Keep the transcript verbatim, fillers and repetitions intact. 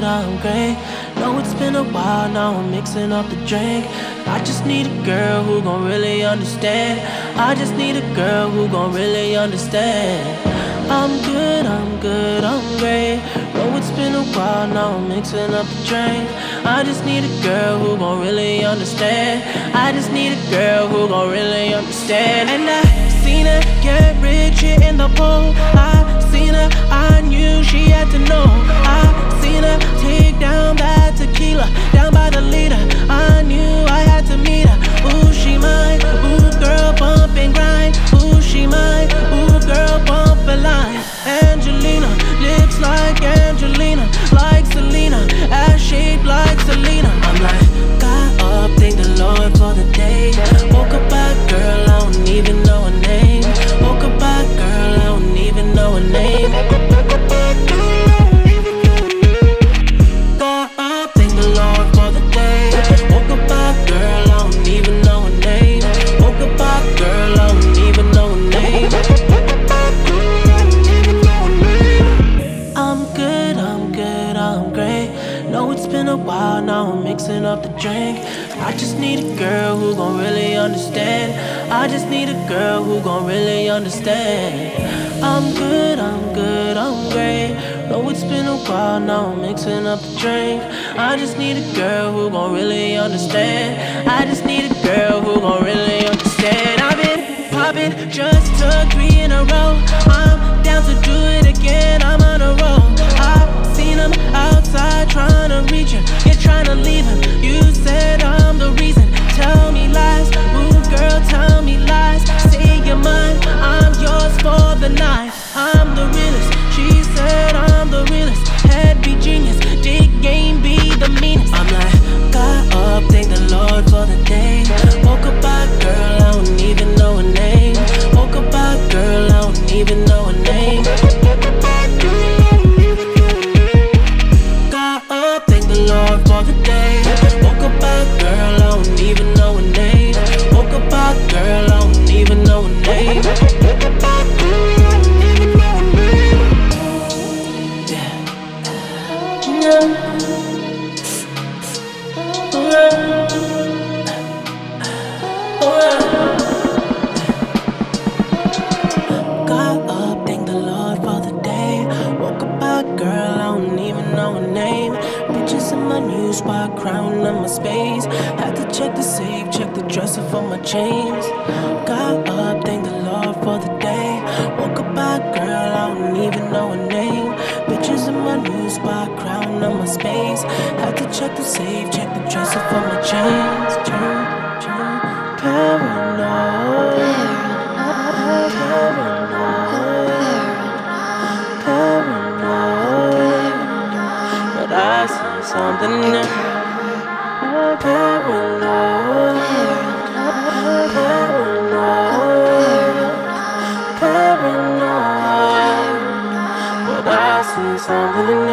I'm great. Know it's been a while, now I'm mixing up the drink. I just need a girl who gon' really understand. I just need a girl who gon' really understand. I'm good, I'm good, I'm great. Know it's been a while, now I'm mixing up the drink. I just need a girl who gon' really understand. I just need a girl who gon' really understand. And I seen her get rich here in the pool. I seen her, I knew she had to know. I seen her take down that tequila, down by the leader. I knew I had to meet her. Ooh, she mine. Ooh, girl, bump and grind. Ooh, she mine. Ooh, girl, bump a line. Angelina, lips like Angelina, like Selena, ass shaped like Selena. I'm like, got up, thank the Lord for the day. Woke up by girl, I don't even know her name. Woke up by girl, I don't even know her name. Got up, thank the Lord for the day. Woke up by girl, I don't even know her name. Woke up by girl, I don't even know her name. I'm good, I'm good, I'm great. Know it's been a while, now I'm mixing up the drink. I just need a girl who gon' really understand. I just need a girl who gon' really understand. I'm good, I'm good, I'm great. Know it's been a while, now I'm mixing up the drink. I just need a girl who gon' really understand. I just need a girl who gon' really understand. I've been poppin', just took three in a row. I'm down to do it again, I'm on a roll. I seen him outside trying to reach him, yeah, trying to leave him. You said I'm the reason, tell me lies. Ooh, girl, tell me lies. Say you're mine, I'm yours for the night. I'm the realest, she said I'm the realest. Head be genius, dick game be the meanest. I'm like, got up, thank the Lord for the day. Woke up by girl, I don't even know her name. Woke up by girl, I don't even know her name. Got up, thank the Lord for the day. Woke up by girl, I don't even know her name. Woke up by girl, I don't even know her name. Got up, thank the Lord for the day. Woke up by girl, I don't even know her name. Bitches in my new spot, crown on my space. Had to check the safe, check the dresser for my chains. Got up, thank the Lord for the day. Woke up by girl, I don't even know her name. Bitches in my new spot, crown on my space. Had to check the safe, check the dresser for my chains. Turn, turn, paranoid. Paranoid. Paranoid. But I see something new. Paranoid. Paranoid. Paranoid. But I see something new.